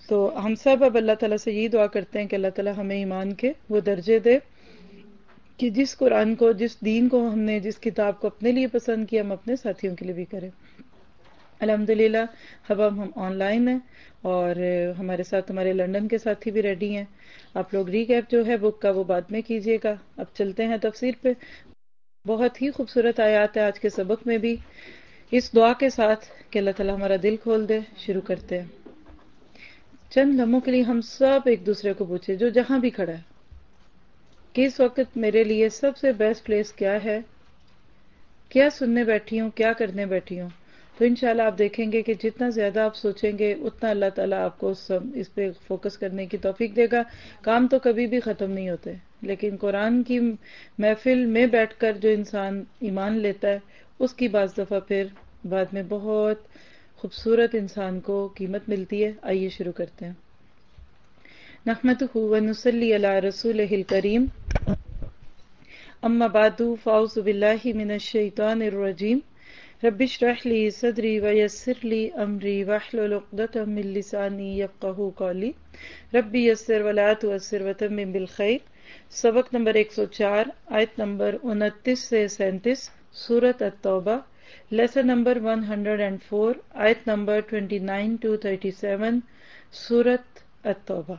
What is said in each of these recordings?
تو ہم سب اب اللہ تعالیٰ سے یہی دعا کرتے ہیں کہ اللہ تعالیٰ ہمیں ایمان کے وہ درجے دے کہ جس قرآن کو، جس دین کو ہم نے، جس کتاب کو اپنے لیے پسند کیا، ہم اپنے ساتھیوں کے لیے بھی کریں۔ الحمدللہ اب ہم آن لائن ہیں، اور ہمارے ساتھ ہمارے لندن کے ساتھی بھی ریڈی ہیں۔ آپ لوگ ریکیپ جو ہے بک کا وہ بعد میں کیجیے گا۔ اب چلتے ہیں تفسیر پہ۔ بہت ہی خوبصورت آیات ہے آج کے سبق میں بھی، اس دعا کے ساتھ کہ اللہ تعالیٰ ہمارا دل کھول دے۔ شروع کرتے ہیں۔ چند لمحوں کے لیے ہم سب ایک دوسرے کو پوچھیں، جو جہاں بھی کھڑا ہے، کہ اس وقت میرے لیے سب سے بیسٹ پلیس کیا ہے، کیا سننے بیٹھی ہوں، کیا کرنے بیٹھی ہوں۔ تو انشاءاللہ آپ دیکھیں گے کہ جتنا زیادہ آپ سوچیں گے اتنا اللہ تعالیٰ آپ کو اس پہ فوکس کرنے کی توفیق دے گا۔ کام تو کبھی بھی ختم نہیں ہوتے، لیکن قرآن کی محفل میں بیٹھ کر جو انسان ایمان لیتا ہے اس کی بعض دفعہ پھر بعد میں بہت خوبصورت انسان کو قیمت ملتی ہے۔ آئیے شروع کرتے ہیں۔ نحمدہ ونصلی علی رسولہ الکریم، اما بعد فاعوذ باللہ من الشیطان الرجیم، رب اشرح لی صدری ویسر لی امری واحلل عقدۃ من لسانی یفقہوا قولی، رب یسر ولا تعسر وتمم بالخیر۔ سبق نمبر 104، آیت نمبر 29 سے 37، سورۃ التوبہ، لیسن نمبر 104، آیت نمبر 29 to 37، سورۃ التوبہ۔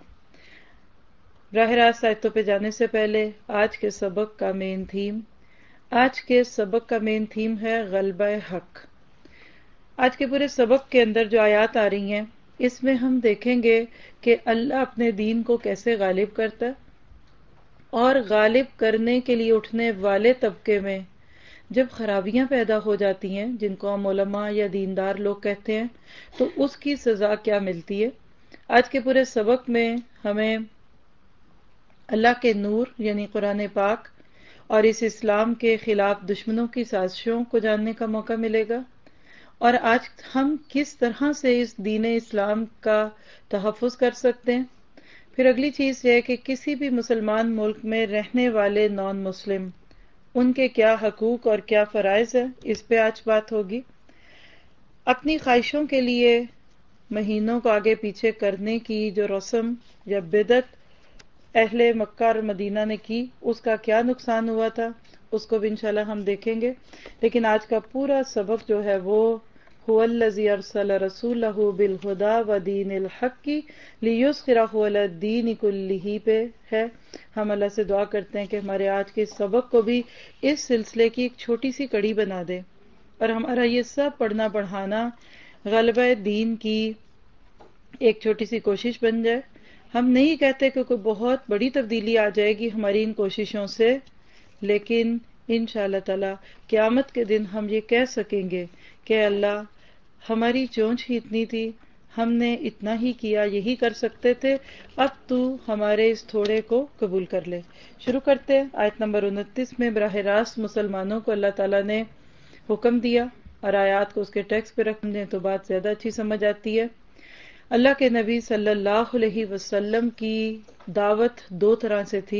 براہ راست آیتوں پہ جانے سے پہلے آج کے سبق کا مین تھیم، آج کے سبق کا مین تھیم ہے غلبہ حق۔ آج کے پورے سبق کے اندر جو آیات آ رہی ہیں اس میں ہم دیکھیں گے کہ اللہ اپنے دین کو کیسے غالب کرتا ہے، اور غالب کرنے کے لیے اٹھنے والے طبقے میں جب خرابیاں پیدا ہو جاتی ہیں، جن کو ہم علماء یا دیندار لوگ کہتے ہیں، تو اس کی سزا کیا ملتی ہے۔ آج کے پورے سبق میں ہمیں اللہ کے نور یعنی قرآن پاک اور اس اسلام کے خلاف دشمنوں کی سازشوں کو جاننے کا موقع ملے گا، اور آج ہم کس طرح سے اس دین اسلام کا تحفظ کر سکتے ہیں۔ پھر اگلی چیز یہ ہے کہ کسی بھی مسلمان ملک میں رہنے والے نان مسلم، ان کے کیا حقوق اور کیا فرائض ہیں، اس پہ آج بات ہوگی۔ اپنی خواہشوں کے لیے مہینوں کو آگے پیچھے کرنے کی جو رسم یا بدعت اہل مکہ اور مدینہ نے کی، اس کا کیا نقصان ہوا تھا، اس کو بھی انشاءاللہ ہم دیکھیں گے۔ لیکن آج کا پورا سبق جو ہے وہ هو الذی ارسل رسولہ بالہدی ودین الحق لیظہرہ علی الدین کلہ پہ ہے۔ ہم اللہ سے دعا کرتے ہیں کہ ہمارے آج کے سبق کو بھی اس سلسلے کی ایک چھوٹی سی کڑی بنا دے، اور ہمارا یہ سب پڑھنا پڑھانا غلبہ دین کی ایک چھوٹی سی کوشش بن جائے۔ ہم نہیں کہتے کہ کوئی بہت بڑی تبدیلی آ جائے گی ہماری ان کوششوں سے، لیکن انشاءاللہ تعالی قیامت کے دن ہم یہ کہہ سکیں گے کہ اللہ ہماری چونچ ہی اتنی تھی، ہم نے اتنا ہی کیا، یہی کر سکتے تھے، اب تو ہمارے اس تھوڑے کو قبول کر لے۔ شروع کرتے ہیں۔ آیت نمبر 29 میں براہ راست مسلمانوں کو اللہ تعالیٰ نے حکم دیا، اور آیات کو اس کے ٹیکسٹ پہ رکھ دیں تو بات زیادہ اچھی سمجھ آتی ہے۔ اللہ کے نبی صلی اللہ علیہ وسلم کی دعوت دو طرح سے تھی۔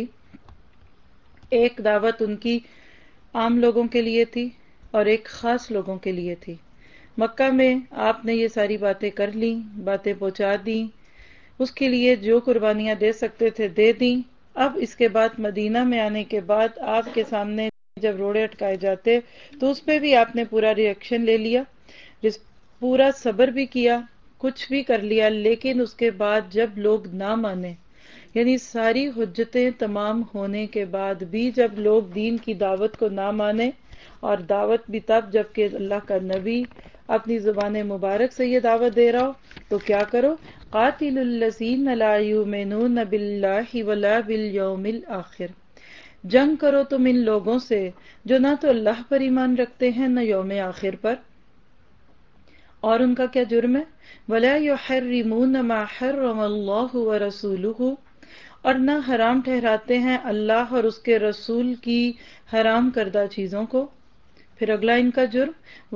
ایک دعوت ان کی عام لوگوں کے لیے تھی اور ایک خاص لوگوں کے لیے تھی۔ مکہ میں آپ نے یہ ساری باتیں کر لیں، باتیں پہنچا دیں، اس کے لیے جو قربانیاں دے سکتے تھے دے دیں۔ اب اس کے بعد مدینہ میں آنے کے بعد آپ کے سامنے جب روڑے اٹکائے جاتے تو اس پہ بھی آپ نے پورا ریئیکشن لے لیا، پورا صبر بھی کیا، کچھ بھی کر لیا، لیکن اس کے بعد جب لوگ نہ مانے، یعنی ساری حجتیں تمام ہونے کے بعد بھی جب لوگ دین کی دعوت کو نہ مانے، اور دعوت بھی تب جب کہ اللہ کا نبی اپنی زبان مبارک سے یہ دعوت دے رہا ہو، تو کیا کرو؟ قاتل الذین لا یؤمنون باللہ ولا بالیوم الآخر، جنگ کرو تم ان لوگوں سے جو نہ تو اللہ پر ایمان رکھتے ہیں نہ یوم آخر پر۔ اور ان کا کیا جرم ہے؟ وَلَا يُحَرِّمُونَ مَا حَرَّمَ اللَّهُ وَرَسُولُهُ، اور نہ حرام ٹھہراتے ہیں اللہ اور اس کے رسول کی حرام کردہ چیزوں کو۔ پھر اگلا ان کا جرم،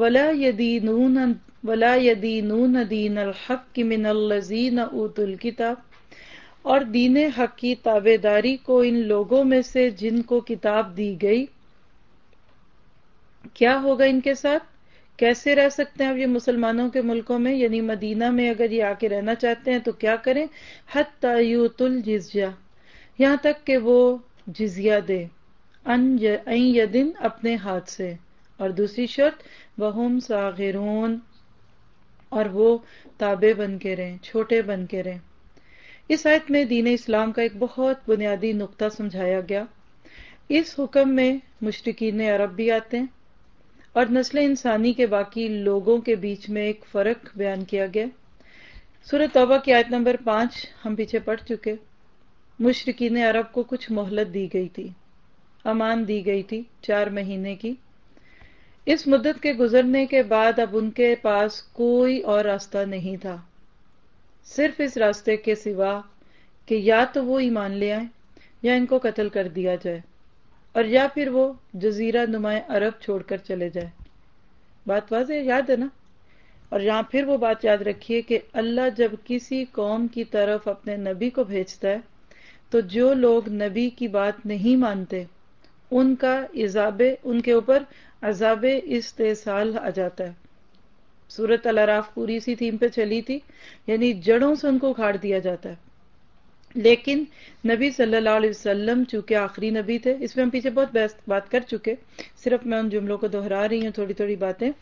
وَلَا يَدِينُونَ دِينَ الْحَقِّ مِنَ الَّذِينَ أُوتُوا الْكِتَابَ، اور دین حق کی تابع داری کو ان لوگوں میں سے جن کو کتاب دی گئی۔ کیا ہوگا ان کے ساتھ؟ کیسے رہ سکتے ہیں اب یہ مسلمانوں کے ملکوں میں، یعنی مدینہ میں اگر یہ آ کے رہنا چاہتے ہیں تو کیا کریں؟ حتی یؤتوا الجزیہ، یہاں تک کہ وہ جزیہ دے، ان یدن اپنے ہاتھ سے، اور دوسری شرط وہم صاغرون، اور وہ تابع بن کے رہیں، چھوٹے بن کے رہیں۔ اس آیت میں دین اسلام کا ایک بہت بنیادی نقطہ سمجھایا گیا۔ اس حکم میں مشرکین عرب بھی آتے ہیں اور نسل انسانی کے باقی لوگوں کے بیچ میں ایک فرق بیان کیا گیا۔ سورہ توبہ کی آیت نمبر 5 ہم پیچھے پڑھ چکے۔ مشرکین عرب کو کچھ مہلت دی گئی تھی، امان دی گئی تھی 4 مہینے کی۔ اس مدت کے گزرنے کے بعد اب ان کے پاس کوئی اور راستہ نہیں تھا، صرف اس راستے کے سوا کہ یا تو وہ ایمان لے آئیں یا ان کو قتل کر دیا جائے، اور یا پھر وہ جزیرہ نما عرب چھوڑ کر چلے جائے۔ بات واضح یاد ہے نا؟ اور یہاں پھر وہ بات یاد رکھیے کہ اللہ جب کسی قوم کی طرف اپنے نبی کو بھیجتا ہے تو جو لوگ نبی کی بات نہیں مانتے ان کے اوپر عذاب استحصال آ جاتا ہے۔ سورۃ الاعراف پوری اسی تھیم پہ چلی تھی، یعنی جڑوں سے ان کو اکھاڑ دیا جاتا ہے۔ لیکن نبی صلی اللہ علیہ وسلم چونکہ آخری نبی تھے، اس میں ہم پیچھے بہت بات کر چکے، صرف میں ان جملوں کو دہرا رہی ہوں، تھوڑی تھوڑی باتیں۔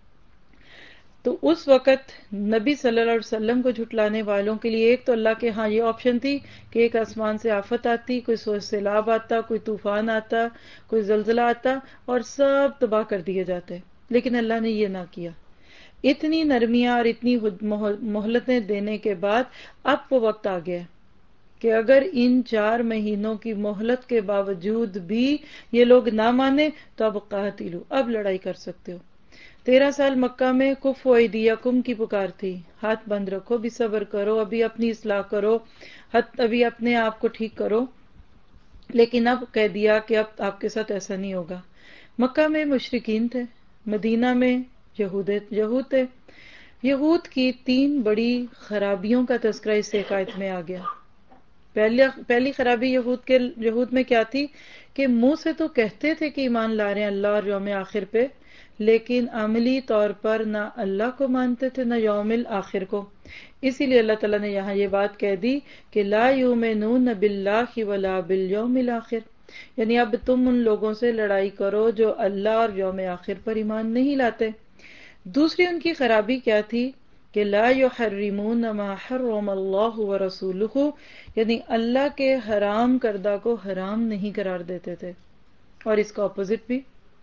تو اس وقت نبی صلی اللہ علیہ وسلم کو جھٹلانے والوں کے لیے ایک تو اللہ کے ہاں یہ آپشن تھی کہ ایک آسمان سے آفت آتی، کوئی سیلاب آتا، کوئی طوفان آتا، کوئی زلزلہ آتا اور سب تباہ کر دیے جاتے، لیکن اللہ نے یہ نہ کیا۔ اتنی نرمیاں اور اتنی مہلتیں دینے کے بعد اب وہ وقت آ گیا کہ اگر ان 4 مہینوں کی مہلت کے باوجود بھی یہ لوگ نہ مانے تو اب قاتلو، اب لڑائی کر سکتے ہو۔ 13 سال مکہ میں کفوا ایدیکم کی پکار تھی، ہاتھ بند رکھو، بھی صبر کرو، ابھی اپنی اصلاح کرو، ابھی اپنے آپ کو ٹھیک کرو، لیکن اب کہہ دیا کہ اب آپ کے ساتھ ایسا نہیں ہوگا۔ مکہ میں مشرکین تھے، مدینہ میں یہود تھے۔ یہود کی 3 بڑی خرابیوں کا تذکرہ اس حکایت میں آ گیا۔ پہلی خرابی یہود میں کیا تھی کہ منہ سے تو کہتے تھے کہ ایمان لا رہے ہیں اللہ اور یوم آخر پہ، لیکن عملی طور پر نہ اللہ کو مانتے تھے نہ یوم الآخر کو۔ اسی لیے اللہ تعالیٰ نے یہاں یہ بات کہہ دی کہ لا یؤمنون باللہ ولا بالیوم الآخر، یعنی اب تم ان لوگوں سے لڑائی کرو جو اللہ اور یوم آخر پر ایمان نہیں لاتے۔ دوسری ان کی خرابی کیا تھی کہ لا یحرمون ما حرم اللہ ورسولہ، یعنی اللہ کے حرام کردہ کو حرام نہیں قرار دیتے تھے۔ اور اس کا اپوزٹ بھی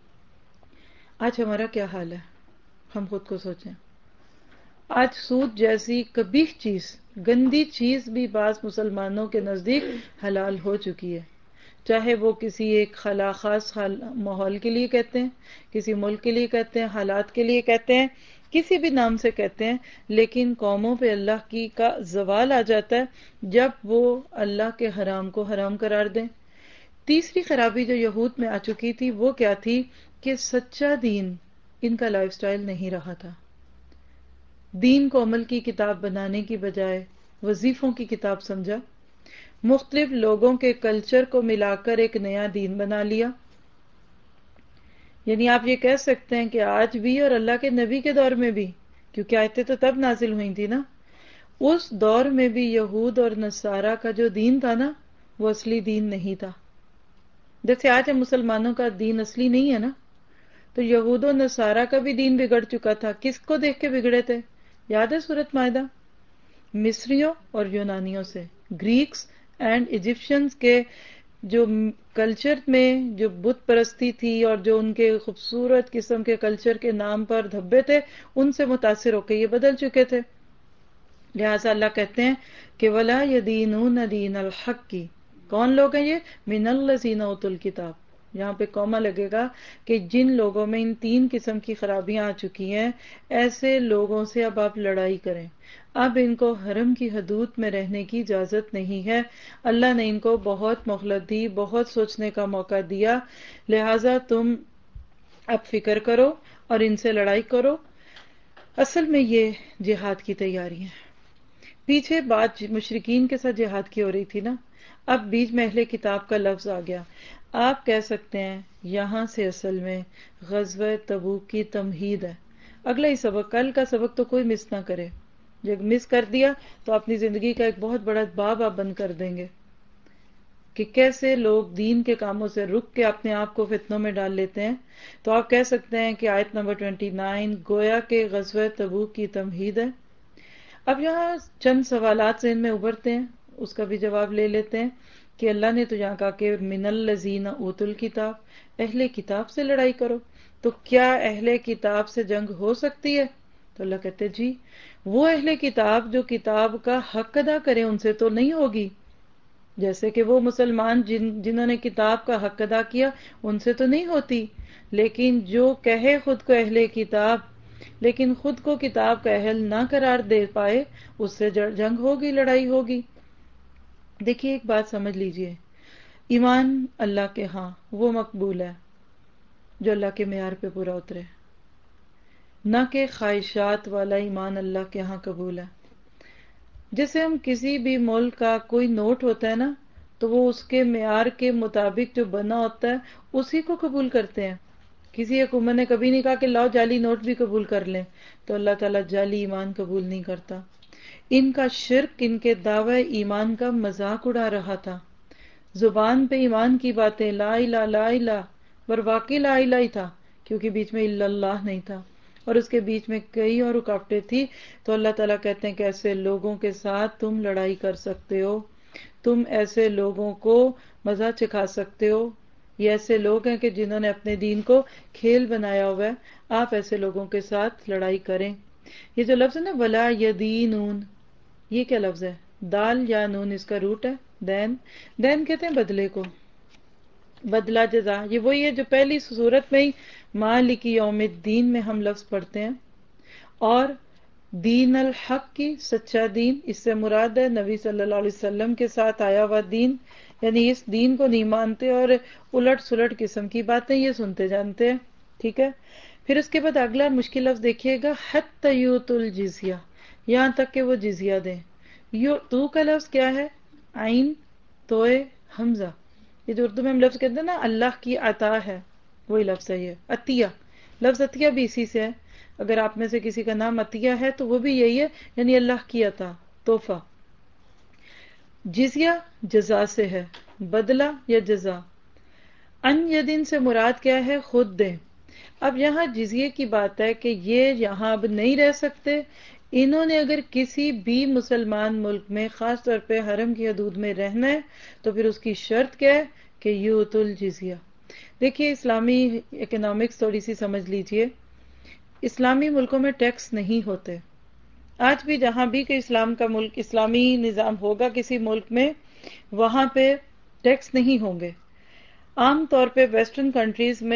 آج ہمارا کیا حال ہے، ہم خود کو سوچیں۔ آج سود جیسی قبیح چیز، گندی چیز بھی بعض مسلمانوں کے نزدیک حلال ہو چکی ہے، چاہے وہ کسی ایک خاص ماحول کے لیے کہتے ہیں، کسی ملک کے لیے کہتے ہیں، حالات کے لیے کہتے ہیں، کسی بھی نام سے کہتے ہیں، لیکن قوموں پہ اللہ کی کا زوال آ جاتا ہے جب وہ اللہ کے حرام کو حرام قرار دیں۔ تیسری خرابی جو یہود میں آ چکی تھی وہ کیا تھی کہ سچا دین ان کا لائف سٹائل نہیں رہا تھا۔ دین کو عمل کی کتاب بنانے کی بجائے وظیفوں کی کتاب سمجھا، مختلف لوگوں کے کلچر کو ملا کر ایک نیا دین بنا لیا۔ یعنی آپ یہ کہہ سکتے ہیں کہ آج بھی اور اللہ کے نبی کے دور میں بھی، کیونکہ آیتیں تو تب نازل ہوئی تھی نا، اس دور میں بھی یہود اور نصارہ کا جو دین تھا نا وہ اصلی دین نہیں تھا۔ جیسے آج ہم مسلمانوں کا دین اصلی نہیں ہے نا، تو یہود و نصارہ کا بھی دین بگڑ چکا تھا۔ کس کو دیکھ کے بگڑے تھے؟ یاد ہے سورۃ مائدہ؟ مصریوں اور یونانیوں سے، گریکس اینڈ ایجپشنز کے جو کلچر میں جو بت پرستی تھی اور جو ان کے خوبصورت قسم کے کلچر کے نام پر دھبے تھے، ان سے متاثر ہو کے یہ بدل چکے تھے۔ لہٰذا اللہ کہتے ہیں کہ وَلَا يَدِينُونَ دِينَ الْحَقِّ، کون لوگ ہیں یہ؟ مِنَ الَّذِينَ أُوتُوا الْكِتَابَ، یہاں پہ کوما لگے گا کہ جن لوگوں میں ان 3 قسم کی خرابیاں آ چکی ہیں، ایسے لوگوں سے اب آپ لڑائی کریں۔ اب ان کو حرم کی حدود میں رہنے کی اجازت نہیں ہے، اللہ نے ان کو بہت مہلت دی، بہت سوچنے کا موقع دیا، لہٰذا تم اب فکر کرو اور ان سے لڑائی کرو۔ اصل میں یہ جہاد کی تیاری ہے۔ پیچھے بات مشرکین کے ساتھ جہاد کی ہو رہی تھی نا، اب بیچ میں اہل کتاب کا لفظ آ گیا۔ آپ کہہ سکتے ہیں یہاں سے اصل میں غزوہ تبوک کی تمہید ہے۔ اگلا ہی سبق، کل کا سبق تو کوئی مس نہ کرے. جب مس کر دیا تو اپنی زندگی کا ایک بہت بڑا باب آپ بند کر دیں گے کہ کیسے لوگ دین کے کاموں سے رک کے اپنے آپ کو فتنوں میں ڈال لیتے ہیں. تو آپ کہہ سکتے ہیں کہ آیت نمبر 29 گویا کہ غزوہ تبوک کی تمہید ہے. اب یہاں چند سوالات ذہن میں ابھرتے ہیں، اس کا بھی جواب لے لیتے ہیں کہ اللہ نے تو یہاں کہا کہ من الذین اوتوا الکتاب، اہل کتاب سے لڑائی کرو، تو کیا اہل کتاب سے جنگ ہو سکتی ہے؟ تو اللہ کہتے جی، وہ اہل کتاب جو کتاب کا حق ادا کریں ان سے تو نہیں ہوگی، جیسے کہ وہ مسلمان جنہوں نے کتاب کا حق ادا کیا ان سے تو نہیں ہوتی، لیکن جو کہے خود کو اہل کتاب لیکن خود کو کتاب کا اہل نہ قرار دے پائے، اس سے جنگ ہوگی، لڑائی ہوگی. دیکھیے ایک بات سمجھ لیجئے، ایمان اللہ کے ہاں وہ مقبول ہے جو اللہ کے معیار پہ پورا اترے، نہ کہ خواہشات والا ایمان اللہ کے ہاں قبول ہے. جیسے ہم کسی بھی ملک کا کوئی نوٹ ہوتا ہے نا، تو وہ اس کے معیار کے مطابق جو بنا ہوتا ہے اسی کو قبول کرتے ہیں. کسی حکومت نے کبھی نہیں کہا کہ لاؤ جعلی نوٹ بھی قبول کر لیں، تو اللہ تعالیٰ جعلی ایمان قبول نہیں کرتا. ان کا شرک ان کے دعوی ایمان کا مذاق اڑا رہا تھا. زبان پہ ایمان کی باتیں لا الہ لا الہ، پر واقعی لا الہ ہی تھا کیونکہ بیچ میں الا اللہ نہیں تھا اور اس کے بیچ میں کئی اور رکاوٹیں تھی. تو اللہ تعالیٰ کہتے ہیں کہ ایسے لوگوں کے ساتھ تم لڑائی کر سکتے ہو، تم ایسے لوگوں کو مزہ چکھا سکتے ہو. یہ ایسے لوگ ہیں کہ جنہوں نے اپنے دین کو کھیل بنایا ہوا ہے، آپ ایسے لوگوں کے ساتھ لڑائی کریں. یہ جو لفظ ہے نا ولا یدینون، یہ کیا لفظ ہے؟ دال یا نون اس کا روٹ ہے دین. دین کہتے ہیں بدلے کو، بدلہ جزا. یہ وہی ہے جو پہلی صورت میں ہی مالک یوم الدین میں ہم لفظ پڑھتے ہیں. اور دین الحق کی سچا دین، اس سے مراد ہے نبی صلی اللہ علیہ وسلم کے ساتھ آیا ہوا دین، یعنی اس دین کو نہیں مانتے اور الٹ سلٹ قسم کی باتیں یہ سنتے جانتے ہیں. ٹھیک ہے، پھر اس کے بعد اگلا مشکل لفظ دیکھیے گا، حتی یؤتوا الجزیہ، یہاں تک کہ وہ جزیہ دیں. تو کا لفظ کیا ہے؟ عین توئے حمزہ. یہ جو اردو میں ہم لفظ کہتے ہیں نا اللہ کی عطا ہے، وہی لفظ ہے یہ عطیہ. لفظ عطیہ بھی اسی سے ہے. اگر آپ میں سے کسی کا نام عطیہ ہے تو وہ بھی یہی ہے، یعنی اللہ کی عطا، تحفہ. جزیہ جزا سے ہے، بدلہ یا جزا. ان یدین سے مراد کیا ہے؟ خود دیں. اب یہاں جزیے کی بات ہے کہ یہ یہاں اب نہیں رہ سکتے. انہوں نے اگر کسی بھی مسلمان ملک میں خاص طور پہ حرم کی حدود میں رہنا ہے تو پھر اس کی شرط کیا ہے کہ یؤتوا الجزیہ. دیکھیے اسلامی اکنامکس تھوڑی سی سمجھ لیجئے. اسلامی ملکوں میں ٹیکس نہیں ہوتے. آج بھی جہاں بھی کہ اسلام کا ملک، اسلامی نظام ہوگا کسی ملک میں، وہاں پہ ٹیکس نہیں ہوں گے. عام طور پہ ویسٹرن کنٹریز میں